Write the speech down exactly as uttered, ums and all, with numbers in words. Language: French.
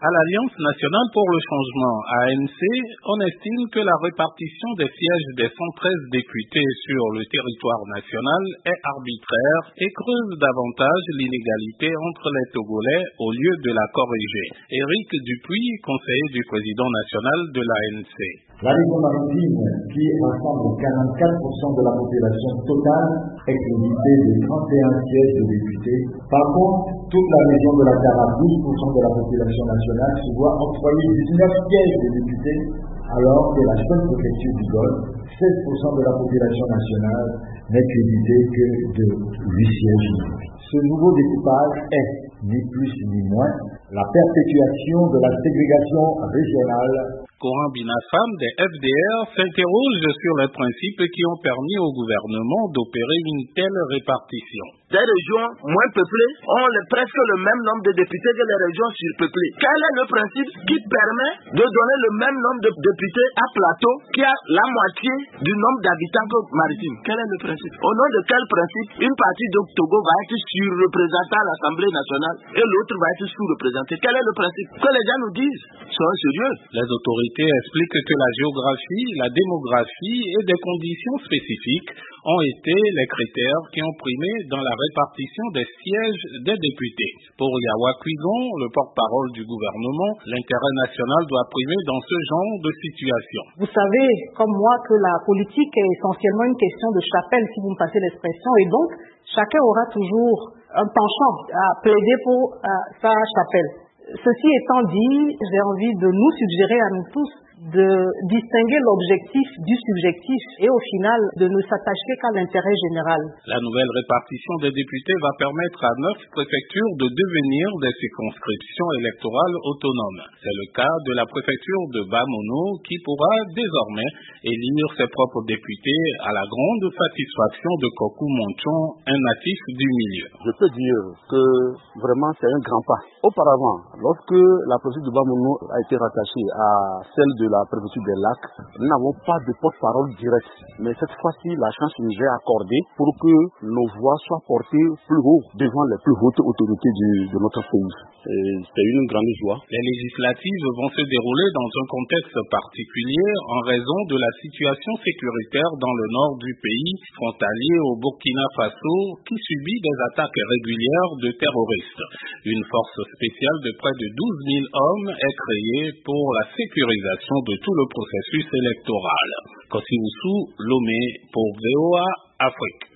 À l'Alliance nationale pour le changement, A N C, on estime que la répartition des sièges des cent treize députés sur le territoire national est arbitraire et creuse davantage l'inégalité entre les Togolais au lieu de la corriger. Éric Dupuis, conseiller du président national de l'A N C. La région maritime, qui rassemble quarante-quatre pour cent de la population totale, est créditée de trente et un sièges de députés. Par contre, toute la région de la Cara, douze pour cent de la population nationale, se voit octroyer dix-neuf sièges de députés, alors que la seule préfecture du Golfe, seize pour cent de la population nationale, n'est créditée que de huit sièges. Ce nouveau découpage est, ni plus ni moins, la perpétuation de la ségrégation régionale. Coran Binafam des F D R s'interroge sur les principes qui ont permis au gouvernement d'opérer une telle répartition. Des régions moins peuplées ont le, presque le même nombre de députés que les régions surpeuplées. Quel est le principe qui permet de donner le même nombre de députés à Plateau qui a la moitié du nombre d'habitants que Maritime? Quel est le principe? Au nom de quel principe une partie de Togo va être surreprésentée à l'Assemblée nationale et l'autre va être sous-représentée? Quel est le principe? Que les gens nous disent. Soyons sérieux. Les autorités expliquent que la géographie, la démographie et des conditions spécifiques ont été les critères qui ont primé dans la répartition des sièges des députés. Pour Yawa Cuigon, le porte-parole du gouvernement, l'intérêt national doit primer dans ce genre de situation. Vous savez, comme moi, que la politique est essentiellement une question de chapelle, si vous me passez l'expression, et donc chacun aura toujours un penchant à plaider pour euh, sa chapelle. Ceci étant dit, j'ai envie de nous suggérer à nous tous de distinguer l'objectif du subjectif et au final de ne s'attacher qu'à l'intérêt général. La nouvelle répartition des députés va permettre à neuf préfectures de devenir des circonscriptions électorales autonomes. C'est le cas de la préfecture de Bamono qui pourra désormais élire ses propres députés à la grande satisfaction de Kokou Monchon, un natif du milieu. Je peux dire que vraiment c'est un grand pas. Auparavant, lorsque la préfecture de Bamono a été rattachée à celle de la préfecture des Lacs, nous n'avons pas de porte-parole direct. Mais cette fois-ci, la chance nous est accordée pour que nos voix soient portées plus haut devant les plus hautes autorités du, de notre pays. C'est une grande joie. Les législatives vont se dérouler dans un contexte particulier en raison de la situation sécuritaire dans le nord du pays, frontalier au Burkina Faso, qui subit des attaques régulières de terroristes. Une force spéciale de près de douze mille hommes est créée pour la sécurisation de tout le processus électoral. Kossi Oussou, Lomé pour V O A Afrique.